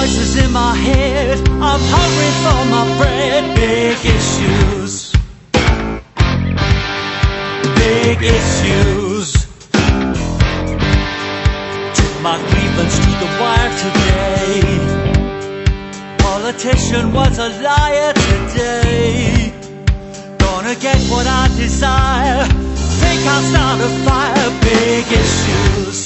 voices in my head, I'm hungry for my bread. Big issues, big issues. Took my grievance to the wire today. Politician was a liar today. Gonna get what I desire. Think I'll start a fire. Big issues,